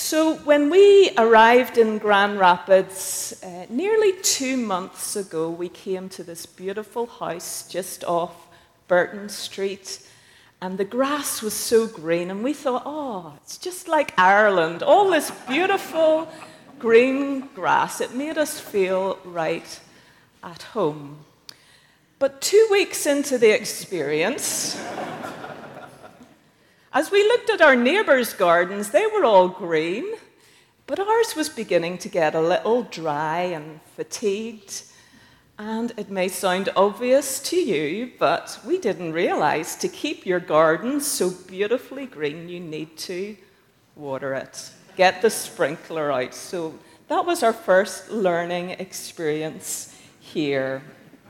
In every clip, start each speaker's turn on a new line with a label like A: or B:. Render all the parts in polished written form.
A: So when we arrived in Grand Rapids nearly 2 months ago, we came to this beautiful house just off Burton Street, and the grass was so green, and we thought, oh, it's just like Ireland, all this beautiful green grass. It made us feel right at home. But 2 weeks into the experience, as we looked at our neighbours' gardens, they were all green, but ours was beginning to get a little dry and fatigued. And it may sound obvious to you, but we didn't realise to keep your garden so beautifully green, you need to water it. Get the sprinkler out. So that was our first learning experience here.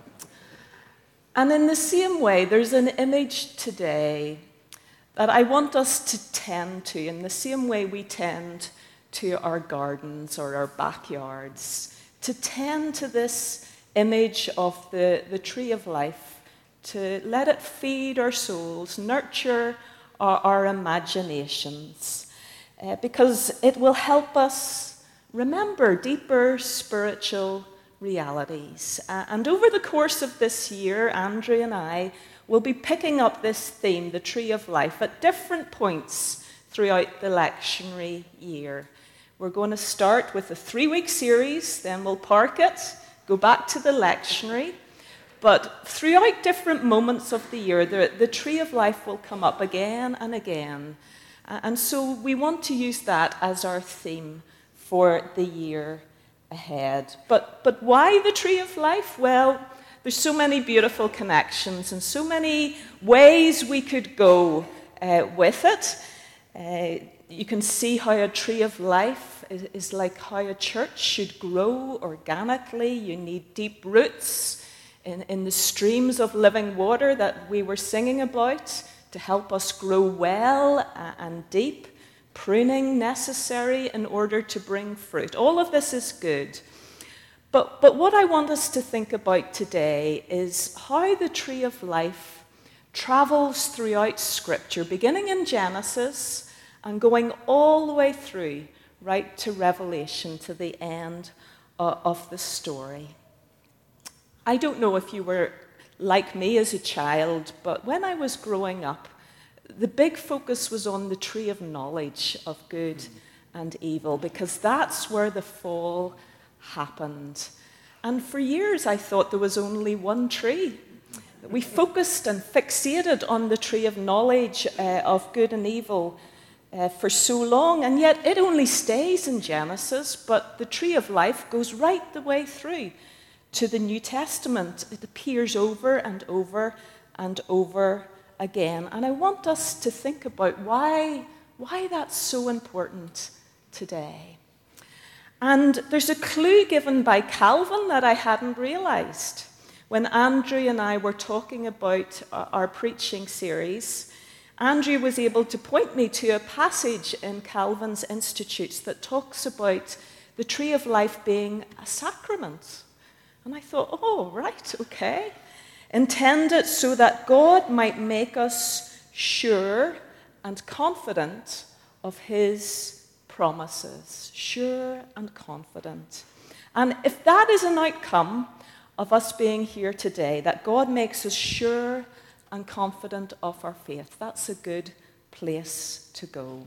A: And in the same way, there's an image today that I want us to tend to in the same way we tend to our gardens or our backyards, to tend to this image of the tree of life, to let it feed our souls, nurture our imaginations, because it will help us remember deeper spiritual realities. And over the course of this year, Andrew and I will be picking up this theme, the tree of life, at different points throughout the lectionary year. We're going to start with a 3-week series, then we'll park it, go back to the lectionary. But throughout different moments of the year, the tree of life will come up again and again. And so we want to use that as our theme for the year ahead. But why the tree of life? Well, there's so many beautiful connections and so many ways we could go with it. You can see how a tree of life is like how a church should grow organically. You need deep roots in the streams of living water that we were singing about to help us grow well and deep. Pruning necessary in order to bring fruit. All of this is good. But what I want us to think about today is how the tree of life travels throughout Scripture, beginning in Genesis and going all the way through, right to Revelation, to the end of the story. I don't know if you were like me as a child, but when I was growing up, the big focus was on the tree of knowledge of good and evil, because that's where the fall happened. And for years I thought there was only one tree. We focused and fixated on the tree of knowledge of good and evil for so long, and yet it only stays in Genesis, but the tree of life goes right the way through to the New Testament. It appears over and over and over again. And I want us to think about why that's so important today. And there's a clue given by Calvin that I hadn't realized. When Andrew and I were talking about our preaching series, Andrew was able to point me to a passage in Calvin's Institutes that talks about the tree of life being a sacrament. And I thought, oh, right, okay. Intended so that God might make us sure and confident of his promises. Sure and confident. And if that is an outcome of us being here today, that God makes us sure and confident of our faith, that's a good place to go.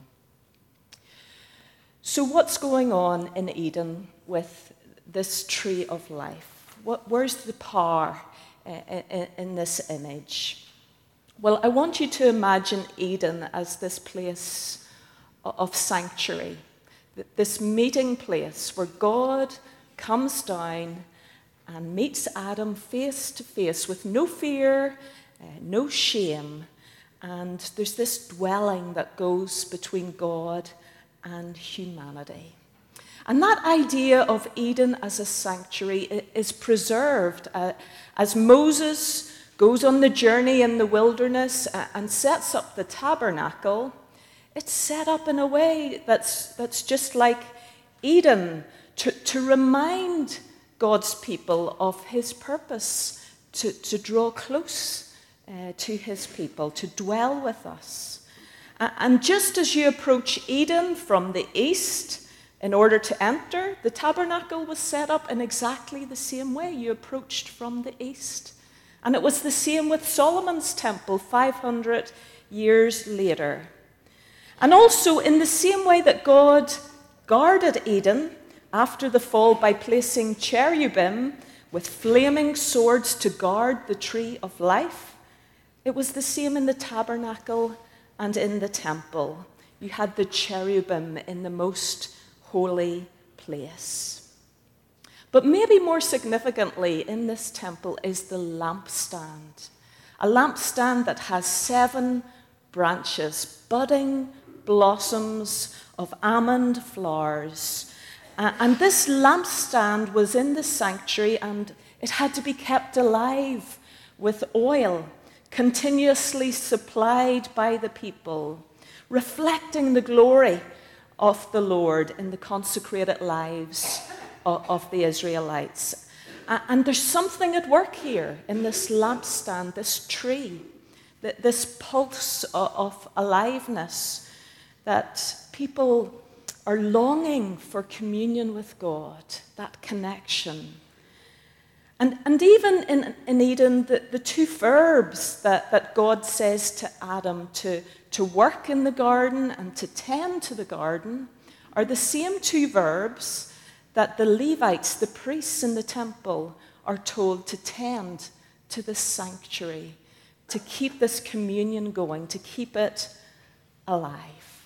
A: So what's going on in Eden with this tree of life? Where's the power in this image? Well, I want you to imagine Eden as this place of sanctuary, this meeting place where God comes down and meets Adam face to face with no fear, no shame, and there's this dwelling that goes between God and humanity. And that idea of Eden as a sanctuary is preserved as Moses goes on the journey in the wilderness and sets up the tabernacle. It's set up in a way that's just like Eden, to remind God's people of his purpose, to draw close to his people, to dwell with us. And just as you approach Eden from the east in order to enter, the tabernacle was set up in exactly the same way. You approached from the east. And it was the same with Solomon's temple 500 years later. And also, in the same way that God guarded Eden after the fall by placing cherubim with flaming swords to guard the tree of life, it was the same in the tabernacle and in the temple. You had the cherubim in the most holy place. But maybe more significantly in this temple is the lampstand. A lampstand that has 7 branches, budding blossoms of almond flowers. And this lampstand was in the sanctuary, and it had to be kept alive with oil, continuously supplied by the people, reflecting the glory of the Lord in the consecrated lives of the Israelites. And there's something at work here in this lampstand, this tree, this pulse of aliveness, that people are longing for communion with God, that connection. And even in Eden, the 2 verbs that God says to Adam to work in the garden and to tend to the garden are the same 2 verbs that the Levites, the priests in the temple, are told to tend to the sanctuary, to keep this communion going, to keep it alive.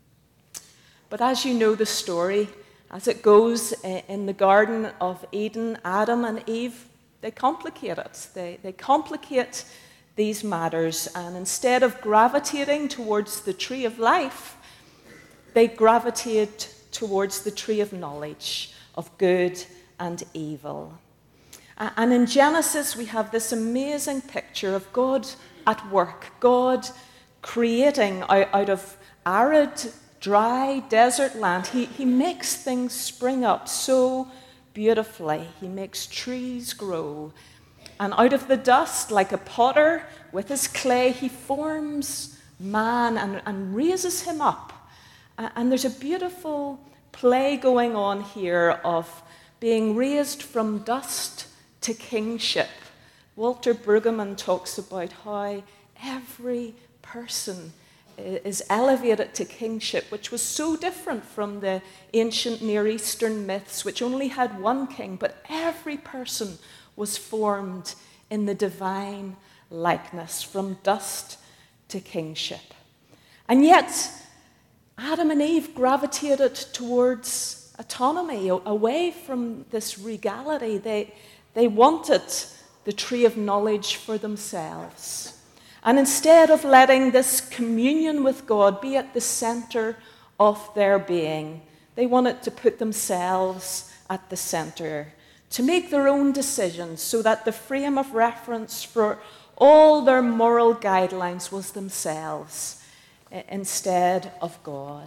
A: But as you know the story, as it goes in the Garden of Eden, Adam and Eve, they complicate it. They complicate these matters, and instead of gravitating towards the tree of life, they gravitate towards the tree of knowledge of good and evil. And in Genesis, we have this amazing picture of God at work, God creating out of arid, dry desert land. He makes things spring up so beautifully. He makes trees grow. And out of the dust, like a potter with his clay, he forms man and raises him up. And there's a beautiful play going on here of being raised from dust to kingship. Walter Brueggemann talks about how every person is elevated to kingship, which was so different from the ancient Near Eastern myths, which only had one king, but every person was formed in the divine likeness, from dust to kingship. And yet, Adam and Eve gravitated towards autonomy, away from this regality. They wanted the tree of knowledge for themselves. And instead of letting this communion with God be at the center of their being, they wanted to put themselves at the center, to make their own decisions so that the frame of reference for all their moral guidelines was themselves instead of God.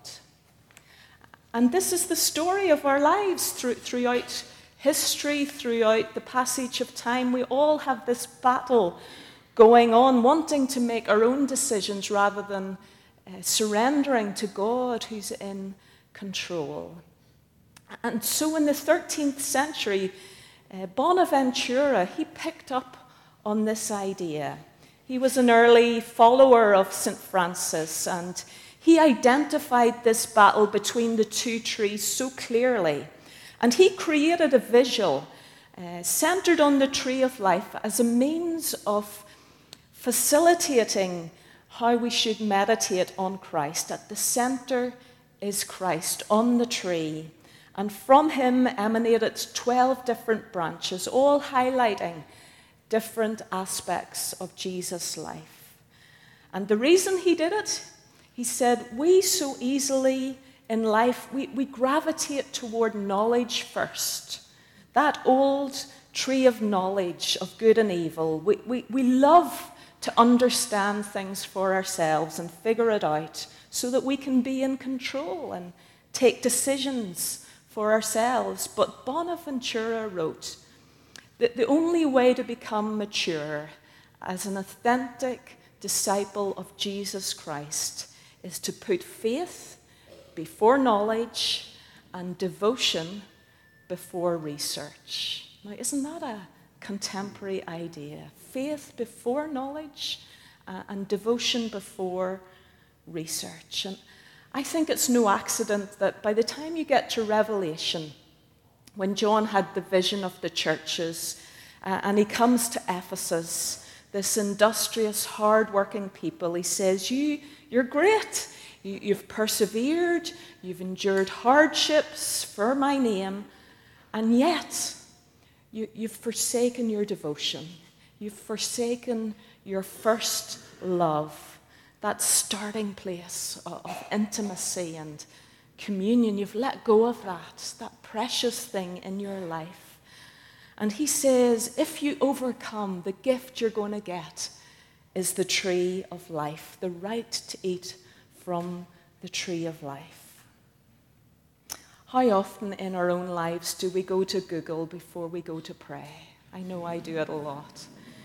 A: And this is the story of our lives throughout history, throughout the passage of time. We all have this battle going on, wanting to make our own decisions rather than surrendering to God who's in control. And so in the 13th century, Bonaventura, he picked up on this idea. He was an early follower of St. Francis, and he identified this battle between the 2 trees so clearly. And he created a visual centered on the tree of life as a means of facilitating how we should meditate on Christ. At the center is Christ on the tree. And from him emanated 12 different branches, all highlighting different aspects of Jesus' life. And the reason he did it, he said, we so easily in life, we gravitate toward knowledge first. That old tree of knowledge of good and evil. We love to understand things for ourselves and figure it out so that we can be in control and take decisions for ourselves. But Bonaventura wrote that the only way to become mature as an authentic disciple of Jesus Christ is to put faith before knowledge and devotion before research. Now, isn't that a contemporary idea? Faith before knowledge and devotion before research. And I think it's no accident that by the time you get to Revelation, when John had the vision of the churches, and he comes to Ephesus, this industrious, hard-working people, he says, you're great. You've persevered, you've endured hardships for my name, and yet you've forsaken your devotion. You've forsaken your first love, that starting place of intimacy and communion. You've let go of that precious thing in your life. And he says, if you overcome, the gift you're going to get is the tree of life, the right to eat from the tree of life. How often in our own lives do we go to Google before we go to pray? I know I do it a lot.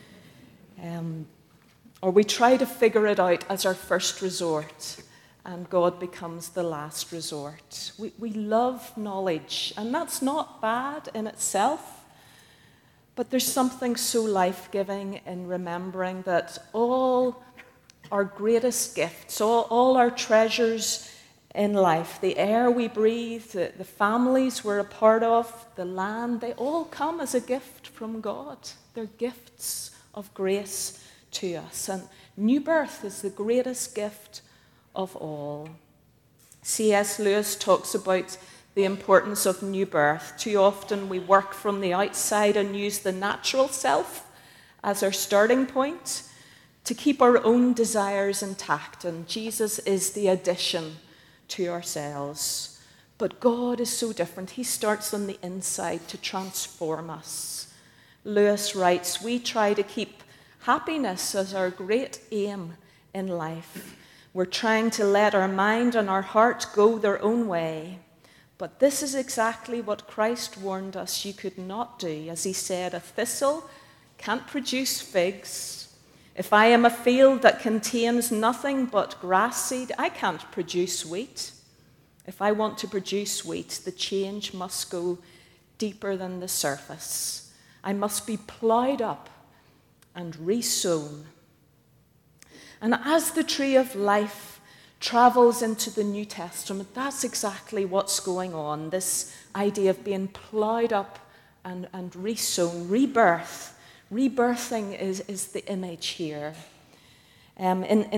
A: Or we try to figure it out as our first resort, and God becomes the last resort. We love knowledge, and that's not bad in itself, but there's something so life-giving in remembering that all our greatest gifts, all our treasures in life, the air we breathe, the families we're a part of, the land, they all come as a gift from God. They're gifts of grace to us. And new birth is the greatest gift of all. C.S. Lewis talks about the importance of new birth. Too often we work from the outside and use the natural self as our starting point to keep our own desires intact, and Jesus is the addition to ourselves. But God is so different. He starts on the inside to transform us. Lewis writes, we try to keep happiness as our great aim in life. We're trying to let our mind and our heart go their own way. But this is exactly what Christ warned us you could not do. As he said, a thistle can't produce figs. If I am a field that contains nothing but grass seed, I can't produce wheat. If I want to produce wheat, the change must go deeper than the surface. I must be ploughed up and resown. And as the tree of life travels into the New Testament, that's exactly what's going on. This idea of being ploughed up and resown, rebirth. Rebirthing is the image here. In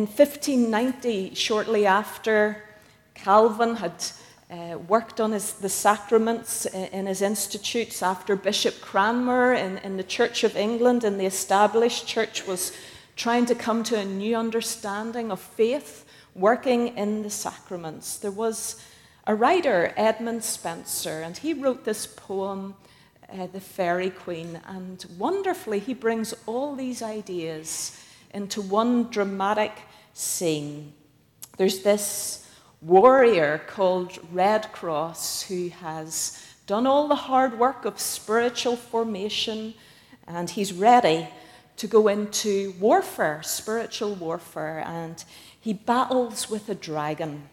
A: 1590, shortly after Calvin had worked on the sacraments in his institutes, after Bishop Cranmer in the Church of England and the established church was trying to come to a new understanding of faith, working in the sacraments, there was a writer, Edmund Spenser, and he wrote this poem, The Fairy Queen, and wonderfully he brings all these ideas into one dramatic scene. There's this warrior called Red Cross who has done all the hard work of spiritual formation, and he's ready to go into warfare, spiritual warfare, and he battles with a dragon.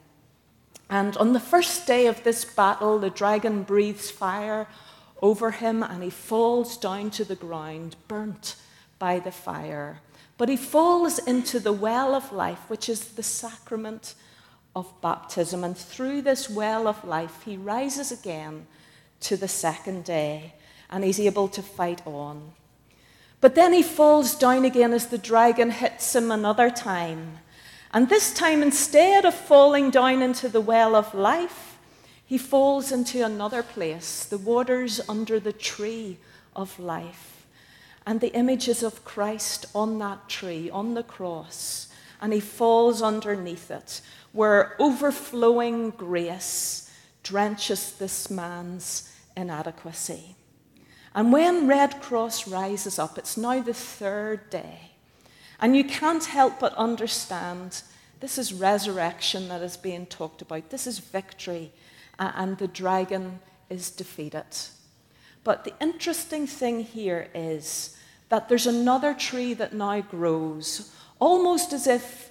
A: And on the first day of this battle, the dragon breathes fire over him and he falls down to the ground, burnt by the fire. But he falls into the well of life, which is the sacrament of baptism. And through this well of life, he rises again to the second day and he's able to fight on. But then he falls down again as the dragon hits him another time. And this time, instead of falling down into the well of life, he falls into another place, the waters under the tree of life. And the images of Christ on that tree, on the cross, and he falls underneath it, where overflowing grace drenches this man's inadequacy. And when Red Cross rises up, it's now the third day. And you can't help but understand this is resurrection that is being talked about. This is victory, and the dragon is defeated. But the interesting thing here is that there's another tree that now grows, almost as if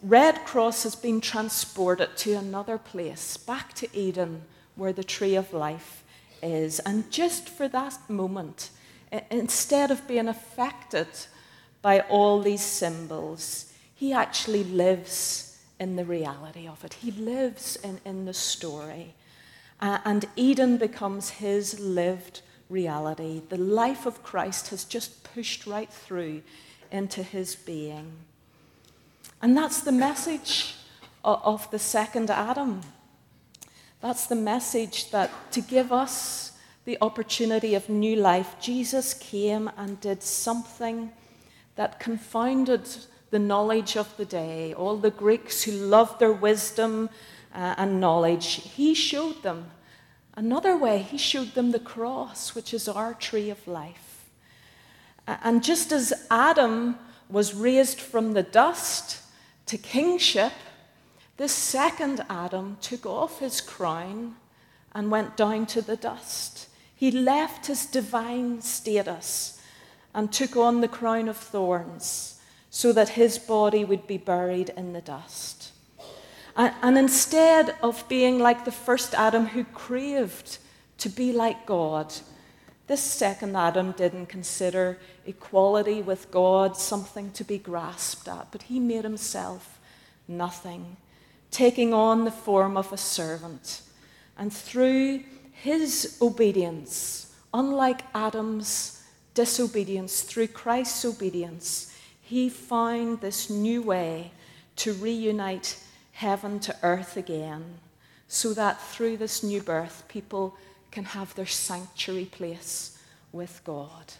A: Red Cross has been transported to another place, back to Eden, where the tree of life is. And just for that moment, instead of being affected by all these symbols, he actually lives in the reality of it. He lives in the story. And Eden becomes his lived reality. The life of Christ has just pushed right through into his being. And that's the message of the second Adam. That's the message that to give us the opportunity of new life, Jesus came and did something that confounded the knowledge of the day. All the Greeks who loved their wisdom and knowledge, he showed them another way. He showed them the cross, which is our tree of life. And just as Adam was raised from the dust to kingship, this second Adam took off his crown and went down to the dust. He left his divine status and took on the crown of thorns so that his body would be buried in the dust. And instead of being like the first Adam who craved to be like God, this second Adam didn't consider equality with God something to be grasped at, but he made himself nothing, taking on the form of a servant. And through his obedience, unlike Adam's disobedience, through Christ's obedience, he found this new way to reunite heaven to earth again, so that through this new birth, people can have their sanctuary place with God.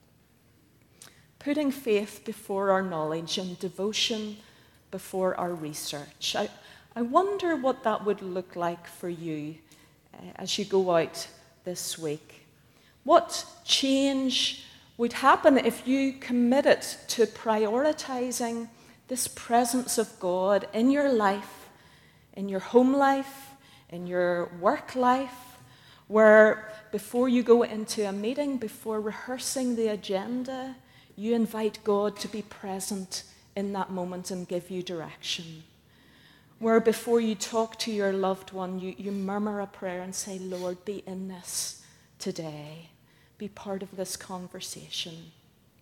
A: Putting faith before our knowledge and devotion before our research. I wonder what that would look like for you as you go out this week. What change would happen if you committed to prioritizing this presence of God in your life, in your home life, in your work life, where before you go into a meeting, before rehearsing the agenda, you invite God to be present in that moment and give you direction. Where before you talk to your loved one, you murmur a prayer and say, Lord, be in this today. Be part of this conversation.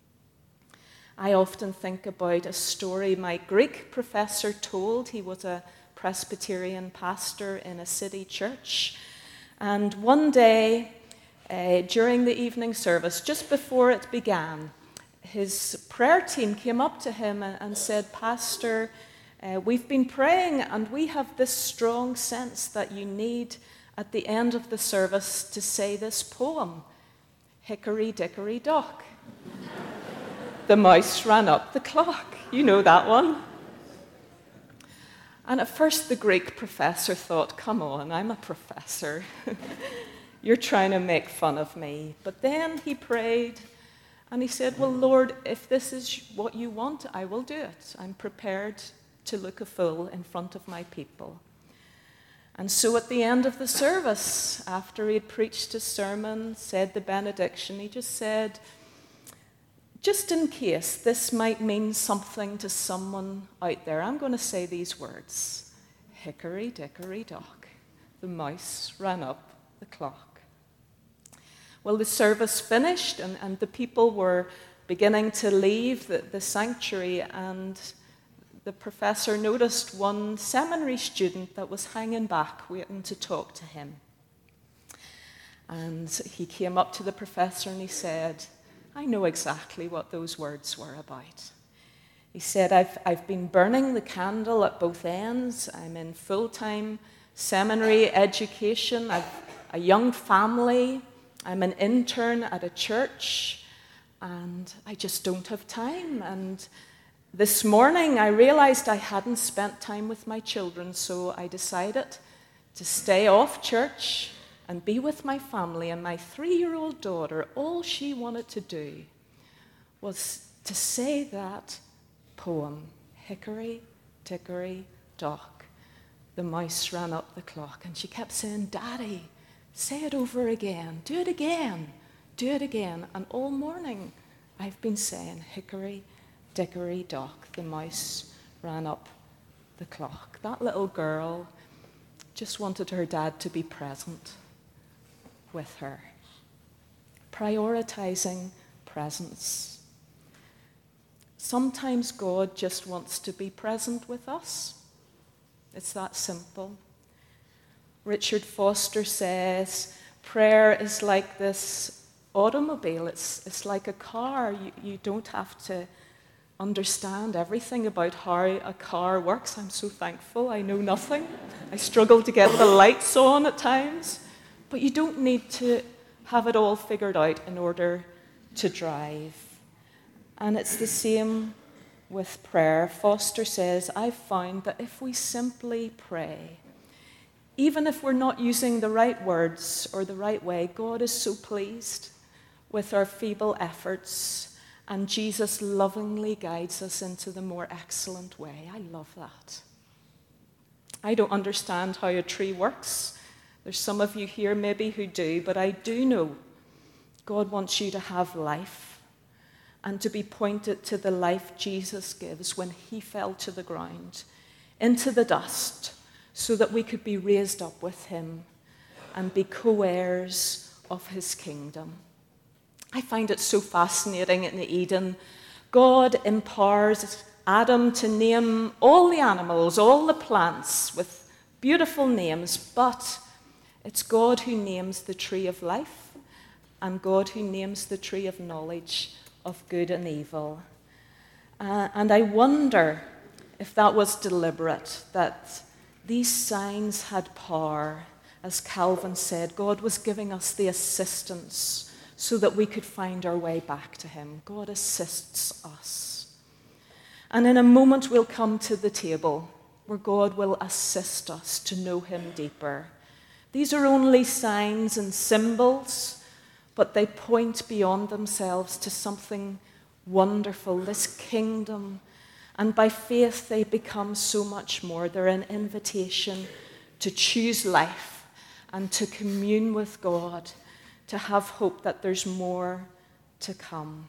A: I often think about a story my Greek professor told. He was a Presbyterian pastor in a city church. And one day, during the evening service, just before it began, his prayer team came up to him and said, Pastor, we've been praying and we have this strong sense that you need, at the end of the service, to say this poem, Hickory Dickory Dock. The mouse ran up the clock. You know that one. And at first the Greek professor thought, come on, I'm a professor. You're trying to make fun of me. But then he prayed and he said, well, Lord, if this is what you want, I will do it. I'm prepared to look a fool in front of my people. And so at the end of the service, after he had preached his sermon, said the benediction, he just said, just in case this might mean something to someone out there, I'm going to say these words. Hickory dickory dock, the mouse ran up the clock. Well, the service finished and the people were beginning to leave the sanctuary, and the professor noticed one seminary student that was hanging back waiting to talk to him. And he came up to the professor and he said, I know exactly what those words were about. He said, I've been burning the candle at both ends. I'm in full-time seminary education. I've a young family. I'm an intern at a church. And I just don't have time. And this morning I realized I hadn't spent time with my children, so I decided to stay off church and be with my family. And my 3-year-old daughter, all she wanted to do was to say that poem, Hickory Dickory Dock. The mouse ran up the clock, and she kept saying, Daddy, say it over again, do it again, do it again. And all morning I've been saying, Hickory Dickory Dock, the mouse ran up the clock. That little girl just wanted her dad to be present with her. Prioritizing presence. Sometimes God just wants to be present with us. It's that simple. Richard Foster says, prayer is like this automobile. It's like a car. You don't have to understand everything about how a car works. I'm so thankful. I know nothing. I struggle to get the lights on at times. But you don't need to have it all figured out in order to drive. And it's the same with prayer. Foster says, I've found that if we simply pray, even if we're not using the right words or the right way, God is so pleased with our feeble efforts, and Jesus lovingly guides us into the more excellent way. I love that. I don't understand how a tree works. There's some of you here maybe who do, but I do know God wants you to have life and to be pointed to the life Jesus gives when he fell to the ground, into the dust, so that we could be raised up with him and be co-heirs of his kingdom. I find it so fascinating in Eden. God empowers Adam to name all the animals, all the plants with beautiful names, but it's God who names the tree of life and God who names the tree of knowledge of good and evil. And I wonder if that was deliberate, that these signs had power. As Calvin said, God was giving us the assistance so that we could find our way back to him. God assists us. And in a moment we'll come to the table where God will assist us to know him deeper. These are only signs and symbols, but they point beyond themselves to something wonderful, this kingdom. And by faith, they become so much more. They're an invitation to choose life and to commune with God, to have hope that there's more to come.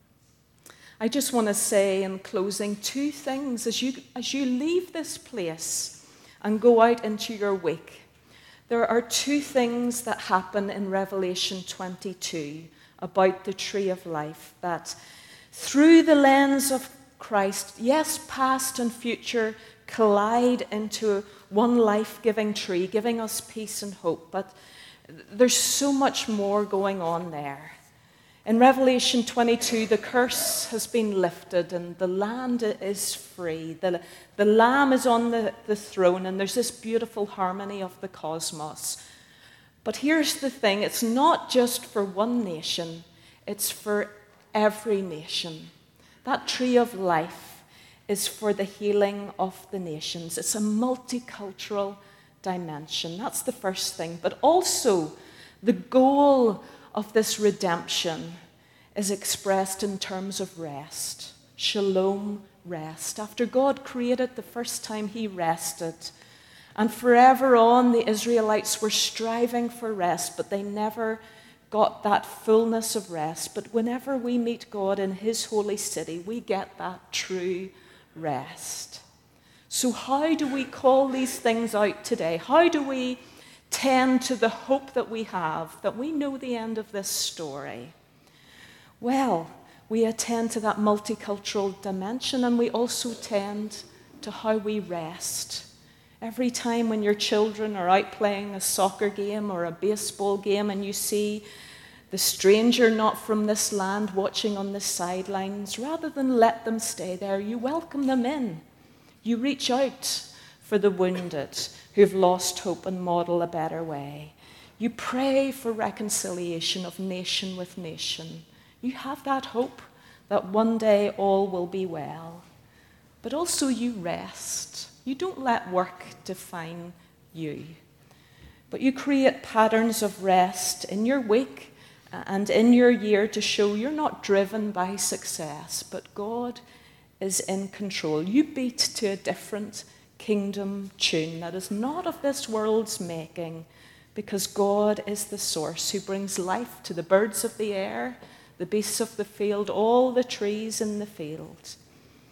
A: I just want to say in closing two things as you leave this place and go out into your week. There are two things that happen in Revelation 22 about the tree of life, that through the lens of Christ, yes, past and future collide into one life-giving tree, giving us peace and hope, but there's so much more going on there. In Revelation 22, the curse has been lifted and the land is free. The Lamb is on the throne, and there's this beautiful harmony of the cosmos. But here's the thing, it's not just for one nation, it's for every nation. That tree of life is for the healing of the nations. It's a multicultural dimension. That's the first thing. But also, the goal of this redemption is expressed in terms of rest. Shalom, rest. After God created the first time, he rested. And forever on, the Israelites were striving for rest, but they never got that fullness of rest. But whenever we meet God in his holy city, we get that true rest. So how do we call these things out today? How do we tend to the hope that we have, that we know the end of this story? Well, we attend to that multicultural dimension, and we also tend to how we rest. Every time when your children are out playing a soccer game or a baseball game and you see the stranger not from this land watching on the sidelines, rather than let them stay there, you welcome them in. You reach out for the wounded who've lost hope and model a better way. You pray for reconciliation of nation with nation. You have that hope that one day all will be well. But also you rest. You don't let work define you. But you create patterns of rest in your week and in your year to show you're not driven by success, but God is in control. You beat to a different kingdom tune that is not of this world's making, because God is the source who brings life to the birds of the air, the beasts of the field, all the trees in the field.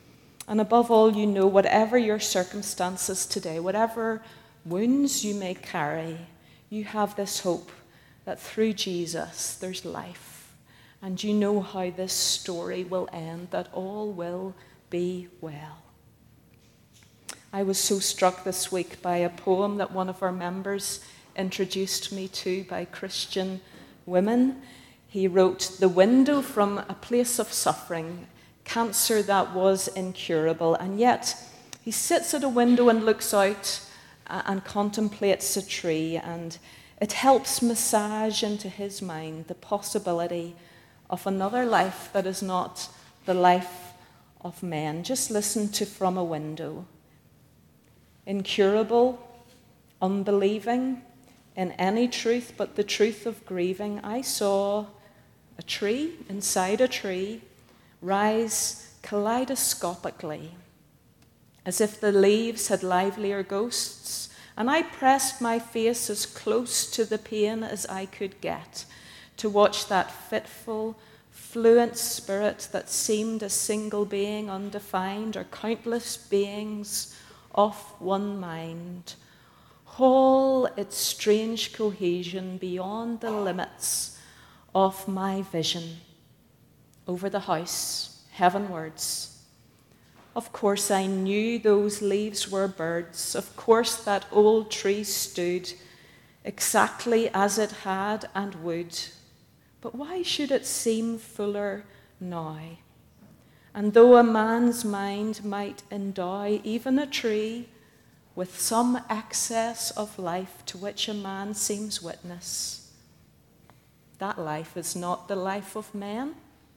A: And above all, you know, whatever your circumstances today, whatever wounds you may carry, you have this hope that through Jesus there's life. And you know how this story will end, that all will be well. I was so struck this week by a poem that one of our members introduced me to by Christian women. He wrote, "The window from a place of suffering, cancer that was incurable, and yet he sits at a window and looks out and contemplates a tree, and it helps massage into his mind the possibility of another life that is not the life of men." Just listen to From a Window. Incurable, unbelieving in any truth but the truth of grieving, I saw a tree inside a tree rise kaleidoscopically, as if the leaves had livelier ghosts, and I pressed my face as close to the pain as I could get to watch that fitful, fluent spirit that seemed a single being undefined, or countless beings of one mind, haul its strange cohesion beyond the limits of my vision, over the house, heavenwards. Of course I knew those leaves were birds. Of course that old tree stood exactly as it had and would. But why should it seem fuller now? And though a man's mind might endow even a tree with some excess of life to which a man seems witness, that life is not the life of men.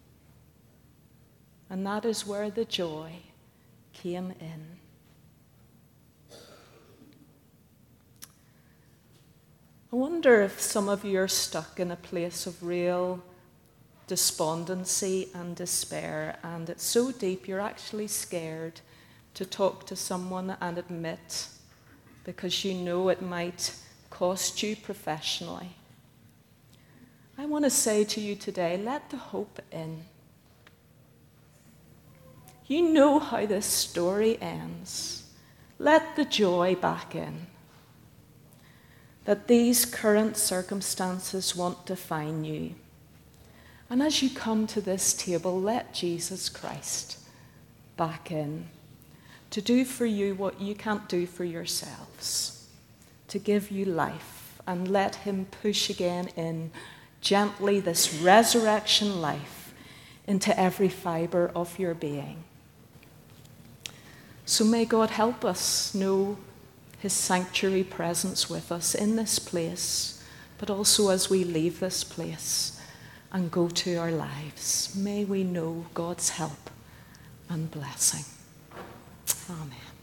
A: And that is where the joy came in. I wonder if some of you are stuck in a place of real despondency and despair, and it's so deep you're actually scared to talk to someone and admit, because you know it might cost you professionally. I want to say to you today, let the hope in. You know how this story ends. Let the joy back in. That these current circumstances won't define you. And as you come to this table, let Jesus Christ back in to do for you what you can't do for yourselves, to give you life, and let him push again in gently this resurrection life into every fibre of your being. So may God help us know his sanctuary presence with us in this place, but also as we leave this place and go to our lives. May we know God's help and blessing. Amen.